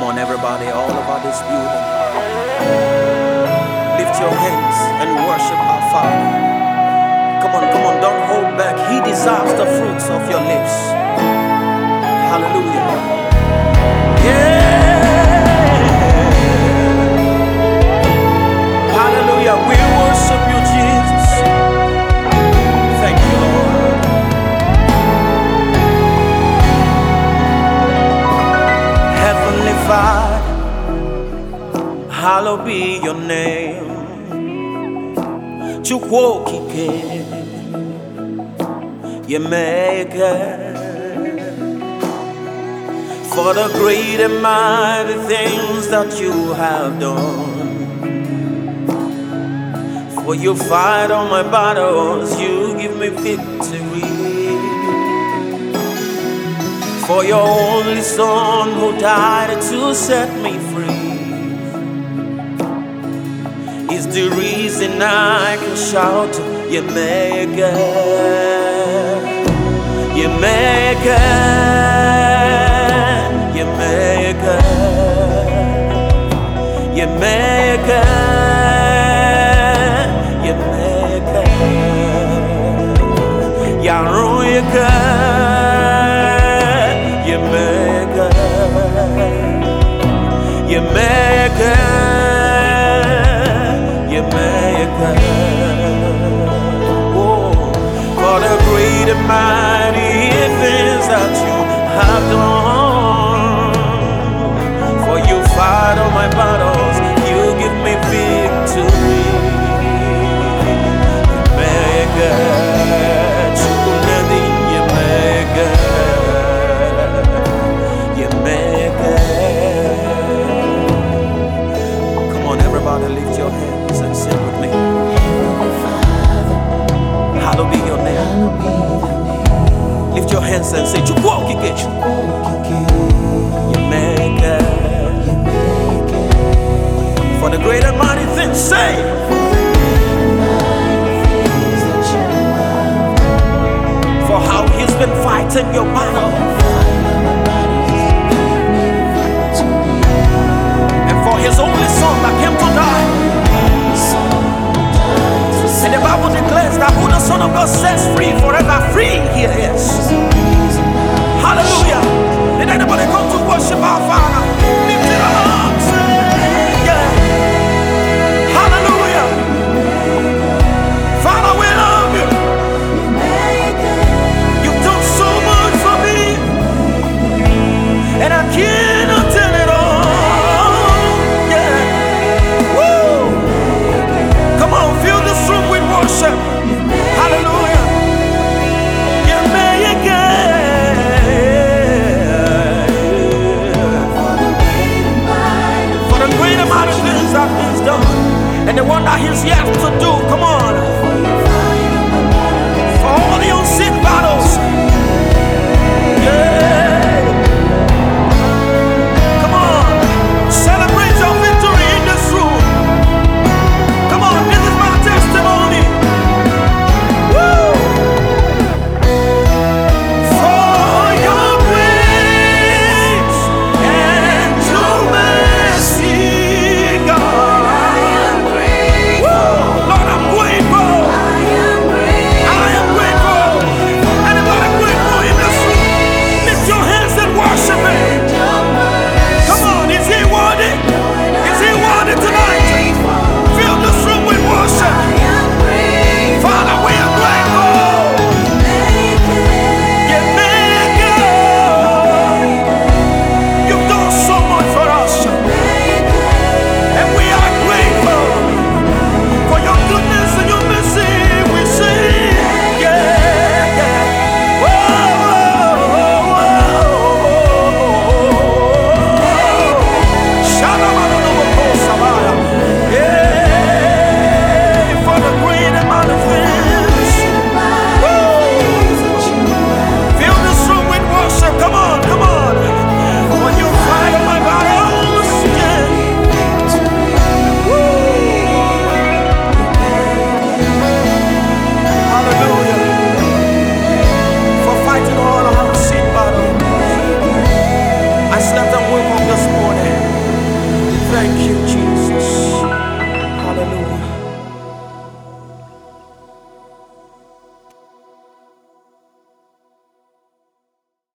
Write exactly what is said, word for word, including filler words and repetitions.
on, everybody, all over this building, lift your hands and worship our Father. Come on, come on, don't hold back. He deserves the fruits of your lips. Hallelujah. Yeah. Hallelujah. We worship you, Jesus. Thank you, Lord. Heavenly Father, hallowed be your name. Chukwokike, you make it. For the great and mighty things that you have done. For you fight all my battles, you give me victory. For your only Son who died to set me free is the reason I can shout, you make it, you make it, you make it, you make it, you make it, Yaruika, you make it, you make it, you make it. Oh, for the great and mighty things that you have done. For you fight all my battles, you give me victory. You make it, you make it, you make it. Come on, everybody, lift your hands and sing with me. Hallowed be your name. Lift your hands and say, Chukwokike. You make it. For the great and mighty things, say. For how he's been fighting your battle. And for his only Son that came to die. And the Bible declares that who the Son of God sets free, forever free he is.